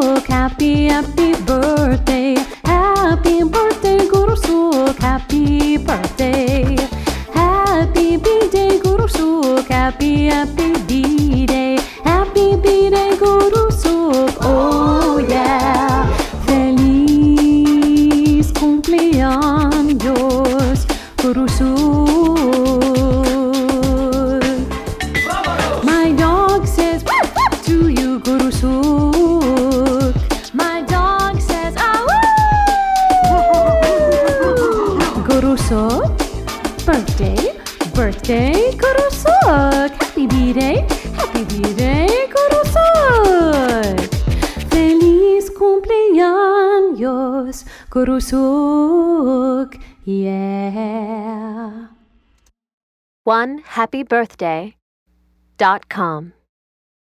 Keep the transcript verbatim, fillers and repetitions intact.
Gurusuk, happy, happy birthday. Happy birthday, Gurusuk, happy birthday. Happy B-Day, Gurusuk, happy, happy B-Day. Happy B-Day, Gurusuk, oh yeah. Feliz cumpleaños, Gurusuk. My dog says woof, woof to you, Gurusuk. My dog says ah woo. Gurusuk, birthday, birthday, Gurusuk. Happy B-Day, happy B-Day, Gurusuk. Feliz cumpleaños, Gurusuk, yeah. one happy birthday dot com